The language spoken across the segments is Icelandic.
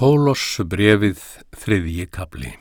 Kólosbréfið 3. kafli.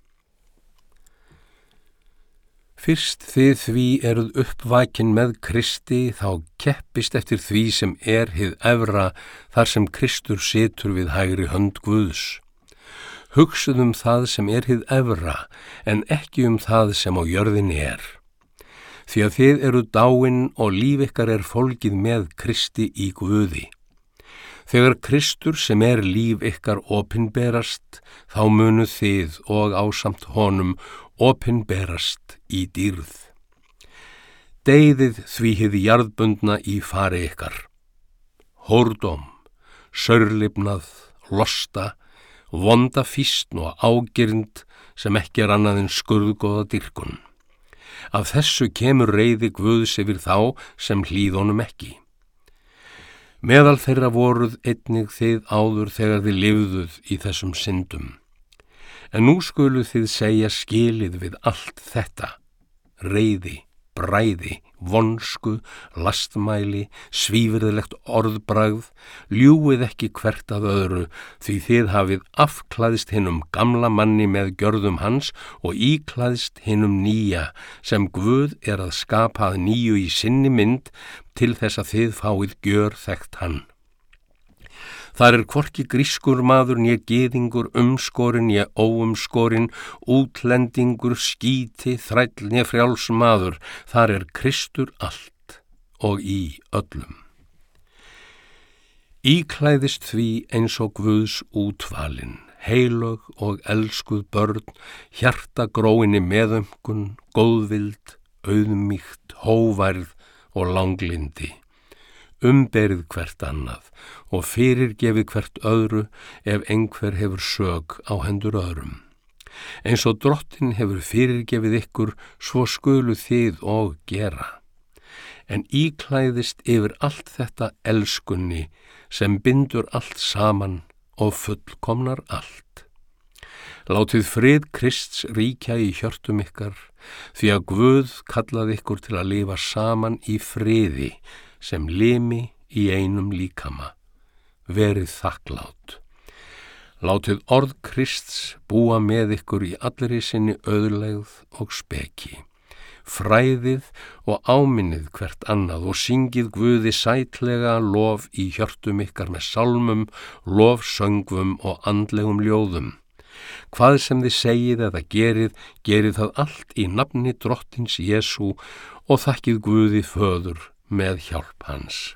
Fyrst þið því eruð uppvakin með Kristi, þá keppist eftir því sem hið efra, þar sem Kristur situr við hægri hönd Guðs. Hugsið það sem hið efra, en ekki það sem á jörðinni Því að þið eruð dáin og líf ykkar fólgið með Kristi í Guði. Þegar Kristur sem líf ykkar opinberast, þá munuð þið og ásamt honum opinberast í dýrð. Deyðið því hið jarðbundna í fari ykkar. Hórdóm, saurlifnað, losta, vonda fýsn og ágirnd sem ekki annað en skurðgóða dýrkun. Af þessu kemur reiði Guðs yfir þá sem hlýða honum ekki. Meðal þeirra voruð einnig þið áður þegar þið lifðuð í þessum syndum. En nú skuluð þið segja skilið við allt þetta: reiði, bræði, vonsku, lastmæli, svívirðilegt orðbragð, ljúgið ekki hvert að öðru, því þið hafið afklæðst hinum gamla manni með gjörðum hans og íklæðst hinum nýja, sem Guð að skapa að nýju í sinni mynd, til þess að þið fáið gjörþekkt hann. Þar hvorki grískur maður né gyðingur, umskorinn né óumskorinn, útlendingur, skíti, þræll né frjáls maður, þar Kristur allt og í öllum. Íklæðist því eins og Guðs útvalin, heilög og elskuð börn, hjartagróinni meðaumkun, góðvild, auðmýkt, hóværð og langlindi. Umberið hvert annað og fyrirgefið hvert öðru ef einhver hefur sök á hendur öðrum. Eins og Drottinn hefur fyrirgefið ykkur, svo skuluð þið og gera. En íklæðist yfir allt þetta elskunni, sem bindur allt saman og fullkomnar allt. Látið frið Krists ríkja í hjörtum ykkar, því að Guð kallaði ykkur til að lifa saman í friði, sem limi í einum líkama. Verið þakklát. Látið orð Krists búa með ykkur í allri sinni auðlegð og speki. Fræðið og áminnið hvert annað og syngið Guði sætlega lof í hjörtum ykkar með sálmum, lofsöngvum og andlegum ljóðum. Hvað sem þið segið eða gerið það allt í nafni Drottins Jesú og þakkið Guði Föður með hjálp hans.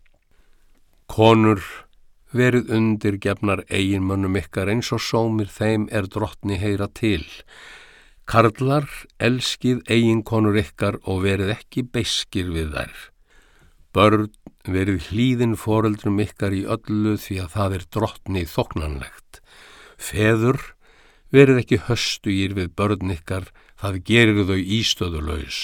Konur, verið undirgefnar eiginmönnum ykkar eins og sómir þeim Drottni heyra til. Karlar, elskið eiginkonur ykkar og verið ekki beiskir við þær. Börn, verið hlýðin foreldrum ykkar í öllu, því að það Drottni þóknanlegt. Feður, verið ekki höstugir við börn ykkar, það gerir þau ístöðulaus.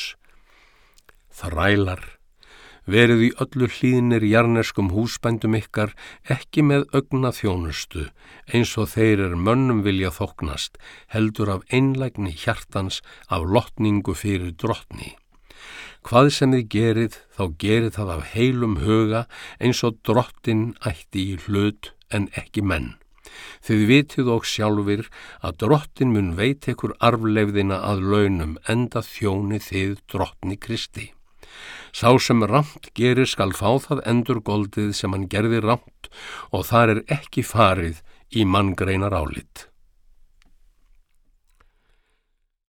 Þrælar, verið í öllu hlýðnir jarneskum húsbændum ykkar, ekki með augnaþjónustu, eins og þeir mönnum vilja þóknast, heldur af einlægni hjartans, af lotningu fyrir Drottni. Hvað sem þið gerið, þá gerið það af heilum huga, eins og Drottinn ætti í hlut en ekki menn. Þið vitið og sjálfir að Drottinn mun veita ykkur arfleifðina að launum, enda þjóni þið Drottni Kristi. Sá sem rangt gerir skal fá það endurgoldið sem hann gerði rangt, og þar ekki farið í manngreinar álit.